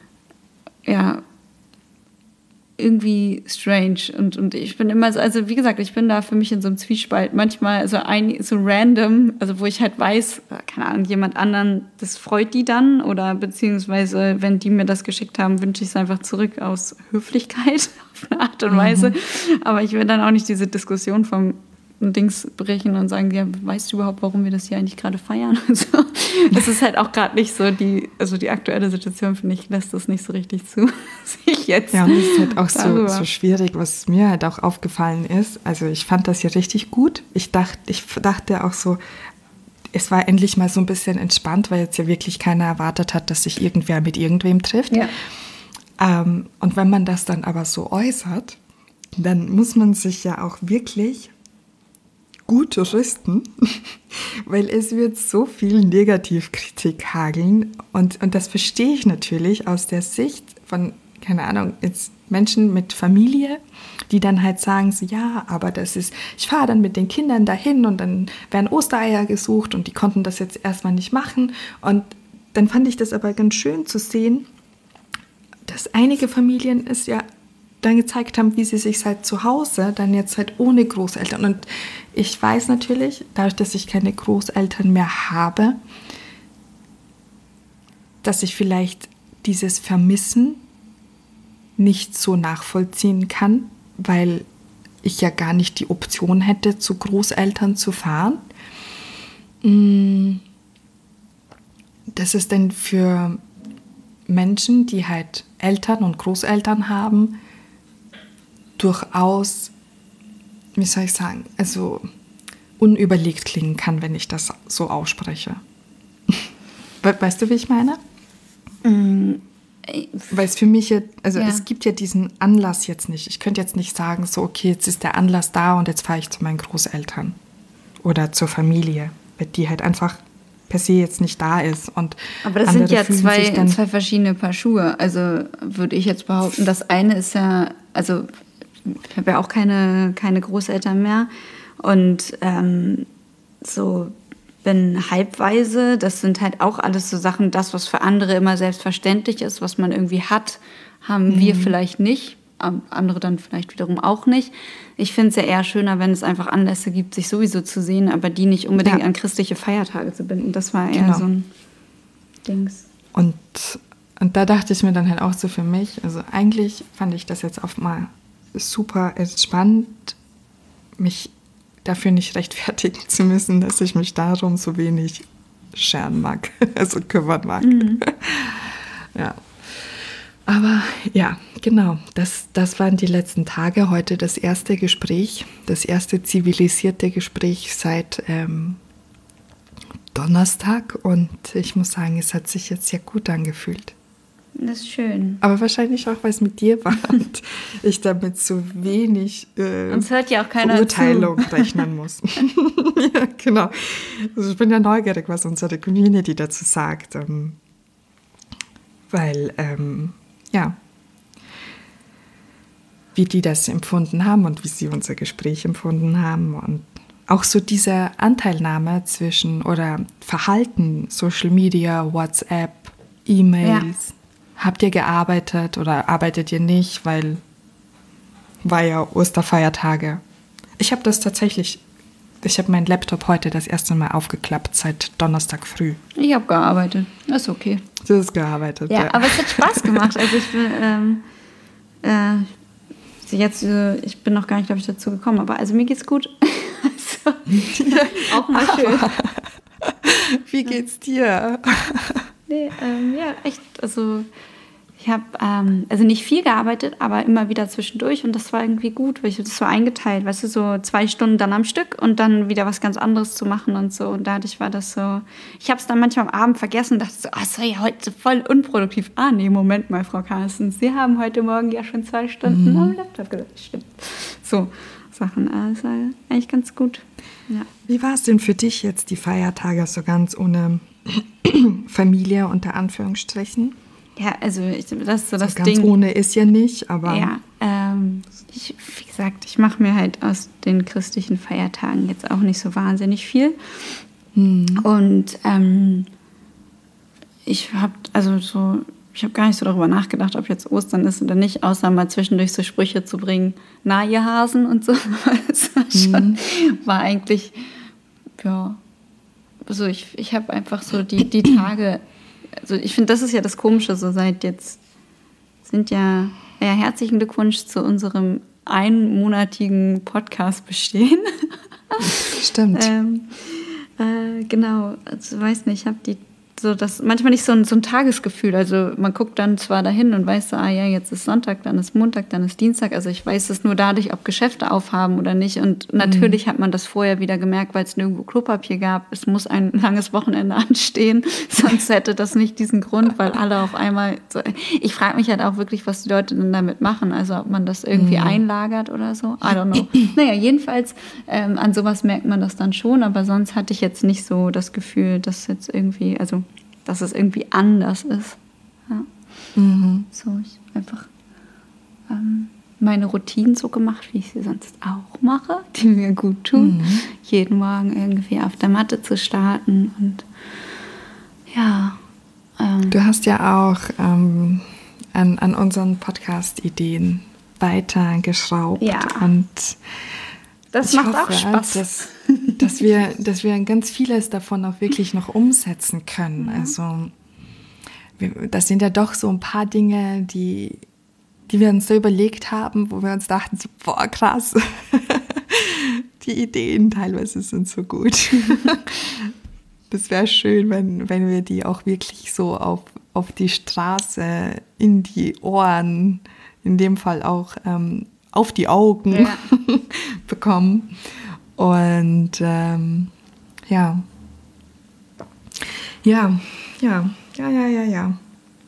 ja, irgendwie strange. Und, und ich bin immer so, also wie gesagt, ich bin da für mich in so einem Zwiespalt. Manchmal so ein, so random, also wo ich halt weiß, keine Ahnung, jemand anderen, das freut die dann. Oder beziehungsweise, wenn die mir das geschickt haben, wünsche ich es einfach zurück aus Höflichkeit auf eine Art und mhm. Weise. Aber ich will dann auch nicht diese Diskussion vom Dings brechen und sagen, ja, weißt du überhaupt, warum wir das hier eigentlich gerade feiern? Also, das ist halt auch gerade nicht so die, also die aktuelle Situation, finde ich, lässt das nicht so richtig zu, sich jetzt. Ja, und das ist halt auch so, so schwierig, was mir halt auch aufgefallen ist. Also ich fand das hier richtig gut. Ich dachte, ich dachte auch so, es war endlich mal so ein bisschen entspannt, weil jetzt ja wirklich keiner erwartet hat, dass sich irgendwer mit irgendwem trifft. Ja. Ähm, und wenn man das dann aber so äußert, dann muss man sich ja auch wirklich gut rüsten, weil es wird so viel Negativkritik hageln und, und das verstehe ich natürlich aus der Sicht von, keine Ahnung, jetzt Menschen mit Familie, die dann halt sagen so, ja, aber das ist, ich fahre dann mit den Kindern dahin und dann werden Ostereier gesucht und die konnten das jetzt erstmal nicht machen und dann fand ich das aber ganz schön zu sehen, dass einige Familien es ja dann gezeigt haben, wie sie sich halt zu Hause dann jetzt halt ohne Großeltern. Und ich weiß natürlich, dadurch, dass ich keine Großeltern mehr habe, dass ich vielleicht dieses Vermissen nicht so nachvollziehen kann, weil ich ja gar nicht die Option hätte, zu Großeltern zu fahren. Das ist dann für Menschen, die halt Eltern und Großeltern haben, durchaus, wie soll ich sagen, also unüberlegt klingen kann, wenn ich das so ausspreche. Weißt du, wie ich meine? Mm, Weil es für mich, also ja. es gibt ja diesen Anlass jetzt nicht. Ich könnte jetzt nicht sagen, so okay, jetzt ist der Anlass da und jetzt fahre ich zu meinen Großeltern oder zur Familie, weil die halt einfach per se jetzt nicht da ist. Und aber das sind ja zwei, zwei verschiedene Paar Schuhe. Also würde ich jetzt behaupten, das eine ist ja, also ich habe ja auch keine, keine Großeltern mehr und ähm, so bin halbweise, das sind halt auch alles so Sachen, das, was für andere immer selbstverständlich ist, was man irgendwie hat, haben mhm. wir vielleicht nicht, andere dann vielleicht wiederum auch nicht. Ich finde es ja eher schöner, wenn es einfach Anlässe gibt, sich sowieso zu sehen, aber die nicht unbedingt ja. an christliche Feiertage zu binden. Das war eher genau. so ein Dings. Und, und da dachte ich mir dann halt auch so für mich, also eigentlich fand ich das jetzt auch mal super entspannt, mich dafür nicht rechtfertigen zu müssen, dass ich mich darum so wenig scheren mag, also kümmern mag. Mhm. Ja. Aber ja, genau, das, das waren die letzten Tage. Heute das erste Gespräch, das erste zivilisierte Gespräch seit ähm, Donnerstag und ich muss sagen, es hat sich jetzt sehr gut angefühlt. Das ist schön. Aber wahrscheinlich auch, weil es mit dir war und ich damit so wenig äh, Uns hört ja auch keiner Beurteilung zu. rechnen muss. Ja, genau. Also ich bin ja neugierig, was unsere Community dazu sagt. Ähm, weil, ähm, ja, wie die das empfunden haben und wie sie unser Gespräch empfunden haben und auch so diese Anteilnahme zwischen oder Verhalten, Social Media, WhatsApp, E-Mails. Ja. Habt ihr gearbeitet oder arbeitet ihr nicht, weil war ja Osterfeiertage. Ich habe das tatsächlich, ich habe meinen Laptop heute das erste Mal aufgeklappt seit Donnerstag früh. Ich habe gearbeitet, das ist okay. Du hast gearbeitet, ja. Ja, aber es hat Spaß gemacht. Also ich bin, ähm, äh, jetzt, äh, ich bin noch gar nicht, glaube ich, dazu gekommen, aber also mir geht's gut. Also, auch mal schön. Wie geht's dir? Nee, ähm, ja, echt, also ich Ich habe ähm, also nicht viel gearbeitet, aber immer wieder zwischendurch und das war irgendwie gut, weil ich das so eingeteilt, weißt du, so zwei Stunden dann am Stück und dann wieder was ganz anderes zu machen und so und dadurch war das so, ich habe es dann manchmal am Abend vergessen und dachte so, ah, es war ja heute voll unproduktiv. Ah, nee, Moment mal, Frau Carstens, Sie haben heute Morgen ja schon zwei Stunden mhm. am Laptop gesessen. Stimmt. So Sachen, also eigentlich ganz gut. Ja. Wie war es denn für dich jetzt, die Feiertage so ganz ohne Familie unter Anführungsstrichen? Ja, also ich, das ist so das so ganz Ding. Ohne ist ja nicht, aber... Ja, ähm, ich, wie gesagt, ich mache mir halt aus den christlichen Feiertagen jetzt auch nicht so wahnsinnig viel. Mhm. Und ähm, ich habe also so, ich habe gar nicht so darüber nachgedacht, ob jetzt Ostern ist oder nicht, außer mal zwischendurch so Sprüche zu bringen, na ihr Hasen und so. Das war, schon, mhm. war eigentlich, ja, also ich, ich habe einfach so die, die Tage... Also ich finde, das ist ja das Komische, so seit jetzt sind ja, ja herzlichen Glückwunsch zu unserem einmonatigen Podcast bestehen. Stimmt. ähm, äh, genau, also weiß nicht, ich habe die so das manchmal nicht so ein, so ein Tagesgefühl. Also man guckt dann zwar dahin und weiß so, ah ja, jetzt ist Sonntag, dann ist Montag, dann ist Dienstag. Also ich weiß es nur dadurch, ob Geschäfte aufhaben oder nicht. Und natürlich mhm. hat man das vorher wieder gemerkt, weil es nirgendwo Klopapier gab. Es muss ein langes Wochenende anstehen, sonst hätte das nicht diesen Grund, weil alle auf einmal so. Ich frage mich halt auch wirklich, was die Leute denn damit machen. Also ob man das irgendwie mhm. einlagert oder so. I don't know. Naja, jedenfalls ähm, an sowas merkt man das dann schon. Aber sonst hatte ich jetzt nicht so das Gefühl, dass jetzt irgendwie, also dass es irgendwie anders ist. Ja. Mhm. So, ich habe einfach ähm, meine Routinen so gemacht, wie ich sie sonst auch mache, die mir gut tun. Mhm. Jeden Morgen irgendwie auf der Matte zu starten und ja. Ähm, du hast ja auch ähm, an, an unseren Podcast-Ideen weiter geschraubt. Ja. Und das macht hoffe, auch Spaß. Dass, dass, wir, dass wir ganz vieles davon auch wirklich noch umsetzen können. Ja. Also wir, das sind ja doch so ein paar Dinge, die, die wir uns so überlegt haben, wo wir uns dachten, so, boah, krass, die Ideen teilweise sind so gut. Das wäre schön, wenn, wenn wir die auch wirklich so auf, auf die Straße, in die Ohren, in dem Fall auch ähm, auf die Augen ja. bekommen. Und ähm, ja. Ja, ja, ja, ja, ja, ja.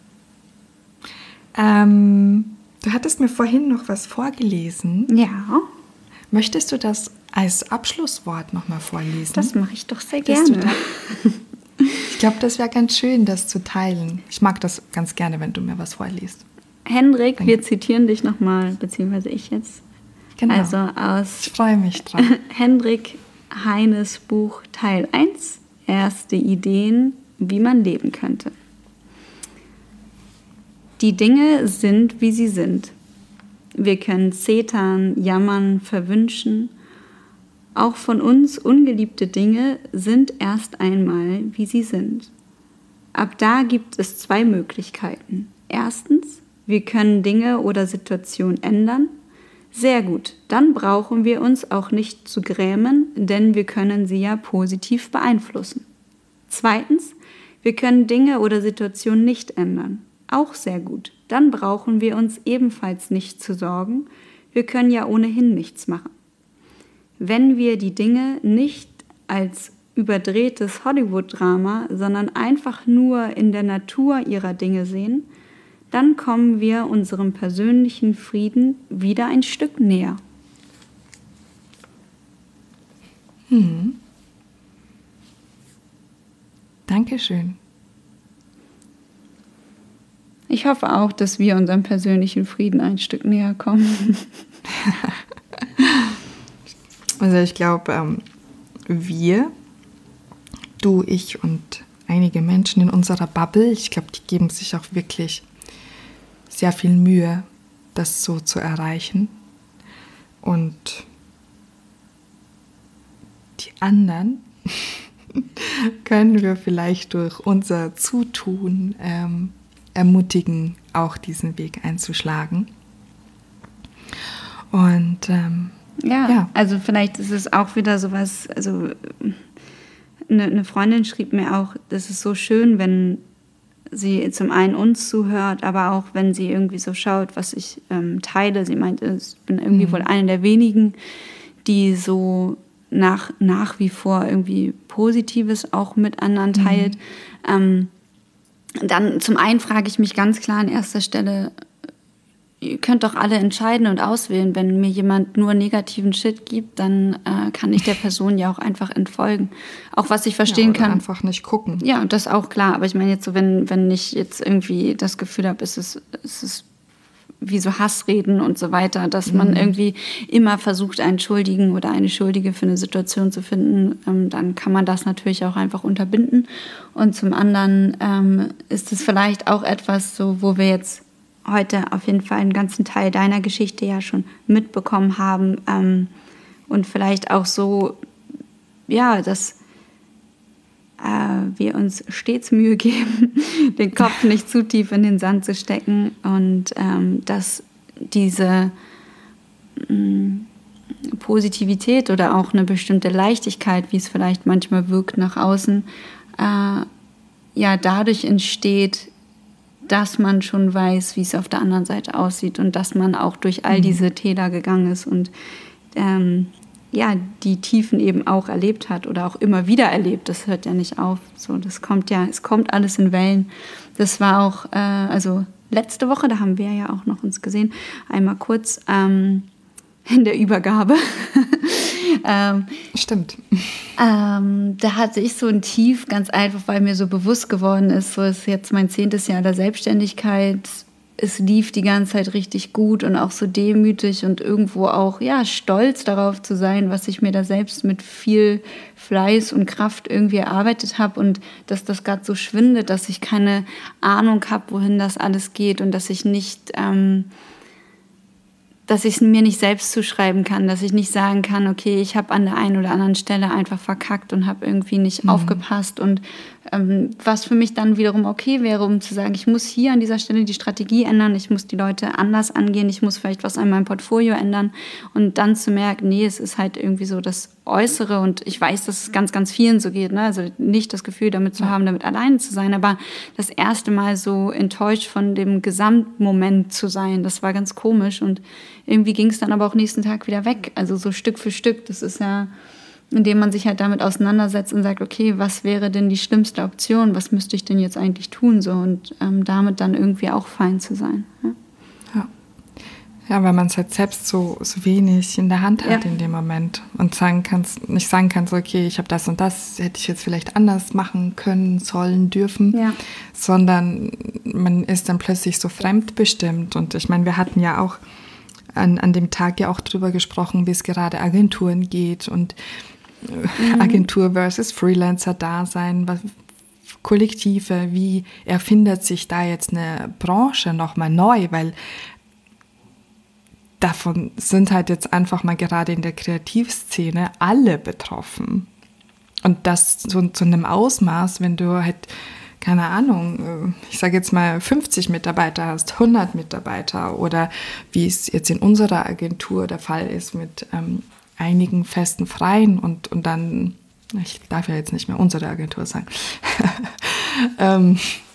Ähm, du hattest mir vorhin noch was vorgelesen. Ja. Möchtest du das als Abschlusswort nochmal vorlesen? Das mache ich doch sehr gerne. Ich glaube, das wäre ganz schön, das zu teilen. Ich mag das ganz gerne, wenn du mir was vorliest. Hendrik, Danke. Wir zitieren dich nochmal, beziehungsweise ich jetzt. Genau. Also aus ich freue mich drauf. Hendrik Heines Buch Teil eins, erste Ideen, wie man leben könnte. Die Dinge sind, wie sie sind. Wir können zetern, jammern, verwünschen. Auch von uns ungeliebte Dinge sind erst einmal, wie sie sind. Ab da gibt es zwei Möglichkeiten. Erstens, wir können Dinge oder Situationen ändern. Sehr gut, dann brauchen wir uns auch nicht zu grämen, denn wir können sie ja positiv beeinflussen. Zweitens, wir können Dinge oder Situationen nicht ändern. Auch sehr gut, dann brauchen wir uns ebenfalls nicht zu sorgen, wir können ja ohnehin nichts machen. Wenn wir die Dinge nicht als überdrehtes Hollywood-Drama, sondern einfach nur in der Natur ihrer Dinge sehen, dann kommen wir unserem persönlichen Frieden wieder ein Stück näher. Hm. Dankeschön. Ich hoffe auch, dass wir unserem persönlichen Frieden ein Stück näher kommen. Also ich glaube, ähm, wir, du, ich und einige Menschen in unserer Bubble, ich glaube, die geben sich auch wirklich sehr viel Mühe, das so zu erreichen. Und die anderen können wir vielleicht durch unser Zutun ähm, ermutigen, auch diesen Weg einzuschlagen. Und ähm, ja, ja, also vielleicht ist es auch wieder sowas, also eine, eine Freundin schrieb mir auch, das ist so schön, wenn sie zum einen uns zuhört, aber auch wenn sie irgendwie so schaut, was ich ähm, teile. Sie meint, ich bin irgendwie mhm. wohl eine der wenigen, die so nach, nach wie vor irgendwie Positives auch mit anderen teilt. Mhm. Ähm, dann zum einen frage ich mich ganz klar an erster Stelle, ihr könnt doch alle entscheiden und auswählen. Wenn mir jemand nur negativen Shit gibt, dann äh, kann ich der Person ja auch einfach entfolgen. Auch was ich verstehen ja, oder kann. einfach nicht gucken. Ja, das ist auch klar. Aber ich meine jetzt so, wenn, wenn ich jetzt irgendwie das Gefühl habe, es ist, es ist wie so Hassreden und so weiter, dass man mhm. irgendwie immer versucht, einen Schuldigen oder eine Schuldige für eine Situation zu finden, ähm, dann kann man das natürlich auch einfach unterbinden. Und zum anderen ähm, ist es vielleicht auch etwas, so, wo wir jetzt heute auf jeden Fall einen ganzen Teil deiner Geschichte ja schon mitbekommen haben ähm, und vielleicht auch so, ja, dass äh, wir uns stets Mühe geben, den Kopf nicht zu tief in den Sand zu stecken und ähm, dass diese mh, Positivität oder auch eine bestimmte Leichtigkeit, wie es vielleicht manchmal wirkt nach außen, äh, ja dadurch entsteht, dass man schon weiß, wie es auf der anderen Seite aussieht und dass man auch durch all diese Täler gegangen ist und ähm, ja, die Tiefen eben auch erlebt hat oder auch immer wieder erlebt. Das hört ja nicht auf. So, das kommt ja, es kommt alles in Wellen. Das war auch, äh, also letzte Woche, da haben wir ja auch noch uns gesehen, einmal kurz ähm, in der Übergabe. ähm, Stimmt. Ähm, da hatte ich so ein Tief, ganz einfach, weil mir so bewusst geworden ist, so ist jetzt mein zehntes Jahr der Selbstständigkeit. Es lief die ganze Zeit richtig gut und auch so demütig und irgendwo auch ja stolz darauf zu sein, was ich mir da selbst mit viel Fleiß und Kraft irgendwie erarbeitet habe und dass das gerade so schwindet, dass ich keine Ahnung habe, wohin das alles geht und dass ich nicht ähm, dass ich es mir nicht selbst zuschreiben kann, dass ich nicht sagen kann, okay, ich habe an der einen oder anderen Stelle einfach verkackt und habe irgendwie nicht mhm. aufgepasst und ähm, was für mich dann wiederum okay wäre, um zu sagen, ich muss hier an dieser Stelle die Strategie ändern, ich muss die Leute anders angehen, ich muss vielleicht was an meinem Portfolio ändern und dann zu merken, nee, es ist halt irgendwie so das Äußere und ich weiß, dass es ganz, ganz vielen so geht, ne? Also nicht das Gefühl damit zu haben, damit alleine zu sein, aber das erste Mal so enttäuscht von dem Gesamtmoment zu sein, das war ganz komisch und irgendwie ging es dann aber auch nächsten Tag wieder weg, also so Stück für Stück, das ist ja, indem man sich halt damit auseinandersetzt und sagt, okay, was wäre denn die schlimmste Option, was müsste ich denn jetzt eigentlich tun so und ähm, damit dann irgendwie auch fein zu sein. Ja, ja. Ja, weil man es halt selbst so, so wenig in der Hand hat ja. in dem Moment und sagen kannst, nicht sagen kannst, okay, ich habe das und das, hätte ich jetzt vielleicht anders machen können, sollen, dürfen, ja. sondern man ist dann plötzlich so fremdbestimmt und ich meine, wir hatten ja auch an, an dem Tag ja auch drüber gesprochen, wie es gerade Agenturen geht und mhm. Agentur versus Freelancer-Dasein, was Kollektive, wie erfindet sich da jetzt eine Branche nochmal neu, weil davon sind halt jetzt einfach mal gerade in der Kreativszene alle betroffen. Und das zu, zu einem Ausmaß, wenn du halt, keine Ahnung, ich sage jetzt mal fünfzig Mitarbeiter hast, hundert Mitarbeiter oder wie es jetzt in unserer Agentur der Fall ist mit ähm, einigen festen Freien und, und dann, ich darf ja jetzt nicht mehr unsere Agentur sagen, ähm,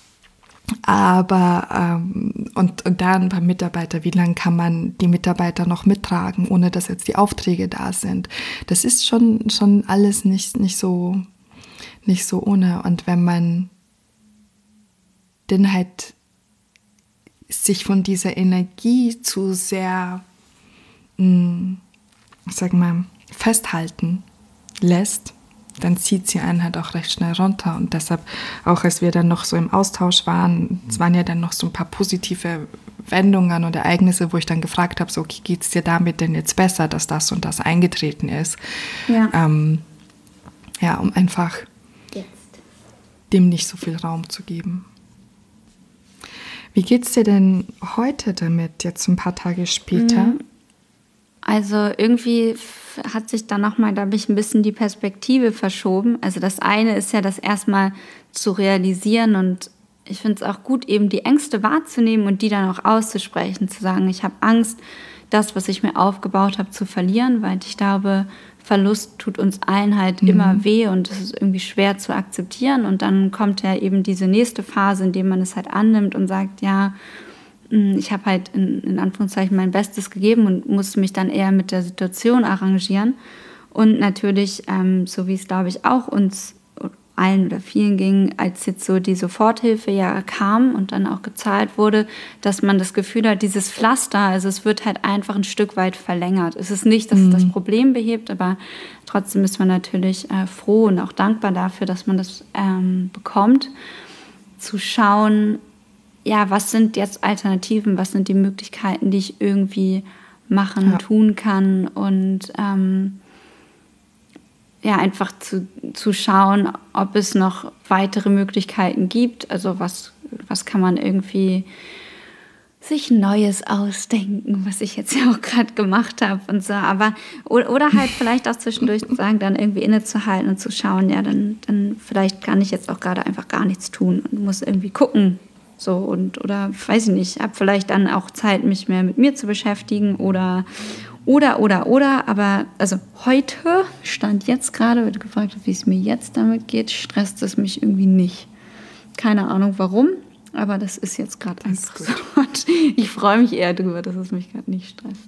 aber ähm, und, und dann beim Mitarbeiter, wie lange kann man die Mitarbeiter noch mittragen, ohne dass jetzt die Aufträge da sind? Das ist schon, schon alles nicht, nicht so, nicht so ohne. Und wenn man dann halt sich von dieser Energie zu sehr, mh, ich sag mal, festhalten lässt, dann zieht sie einen halt auch recht schnell runter. Und deshalb, auch als wir dann noch so im Austausch waren, es waren ja dann noch so ein paar positive Wendungen und Ereignisse, wo ich dann gefragt habe, so, okay, geht es dir damit denn jetzt besser, dass das und das eingetreten ist? Ja, ähm, ja um einfach jetzt dem nicht so viel Raum zu geben. Wie geht's dir denn heute damit, jetzt ein paar Tage später? Also irgendwie hat sich dann nochmal, da habe ich ein bisschen die Perspektive verschoben. Also das eine ist ja, das erstmal zu realisieren und ich finde es auch gut, eben die Ängste wahrzunehmen und die dann auch auszusprechen, zu sagen, ich habe Angst, das, was ich mir aufgebaut habe, zu verlieren, weil ich glaube, Verlust tut uns allen halt mhm. immer weh und es ist irgendwie schwer zu akzeptieren. Und dann kommt ja eben diese nächste Phase, in der man es halt annimmt und sagt, ja, ich habe halt in, in Anführungszeichen mein Bestes gegeben und muss mich dann eher mit der Situation arrangieren. Und natürlich, ähm, so wie es glaube ich auch uns allen oder vielen ging, als jetzt so die Soforthilfe ja kam und dann auch gezahlt wurde, dass man das Gefühl hat, dieses Pflaster, also es wird halt einfach ein Stück weit verlängert. Es ist nicht, dass mhm. es das Problem behebt, aber trotzdem ist man natürlich äh, froh und auch dankbar dafür, dass man das ähm, bekommt, zu schauen, ja, was sind jetzt Alternativen, was sind die Möglichkeiten, die ich irgendwie machen, ja. tun kann und ähm, ja, einfach zu, zu schauen, ob es noch weitere Möglichkeiten gibt. Also was, was kann man irgendwie sich Neues ausdenken, was ich jetzt ja auch gerade gemacht habe und so. Aber, oder halt vielleicht auch zwischendurch sagen, dann irgendwie innezuhalten und zu schauen, ja, dann, dann vielleicht kann ich jetzt auch gerade einfach gar nichts tun und muss irgendwie gucken. So und, oder weiß ich nicht, habe vielleicht dann auch Zeit, mich mehr mit mir zu beschäftigen oder Oder, oder, oder, aber also heute, Stand jetzt gerade, wird gefragt, wie es mir jetzt damit geht, stresst es mich irgendwie nicht. Keine Ahnung warum, aber das ist jetzt gerade einfach so. Und ich freue mich eher darüber, dass es mich gerade nicht stresst.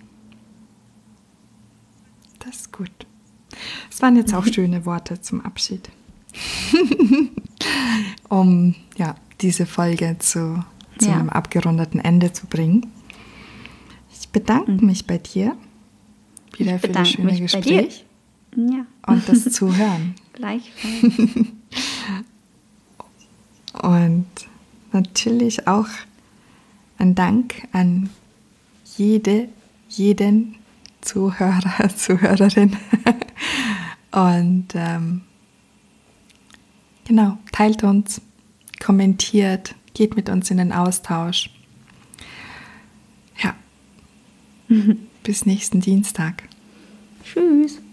Das ist gut. Es waren jetzt auch schöne Worte zum Abschied. Um ja, diese Folge zu, zu ja. einem abgerundeten Ende zu bringen. Ich bedanke mhm. mich bei dir wieder für das schöne Gespräch ja. und das Zuhören. Gleichfalls. Und natürlich auch ein Dank an jede, jeden Zuhörer, Zuhörerin. Und ähm, genau, teilt uns, kommentiert, geht mit uns in den Austausch. Ja. Bis nächsten Dienstag. Tschüss.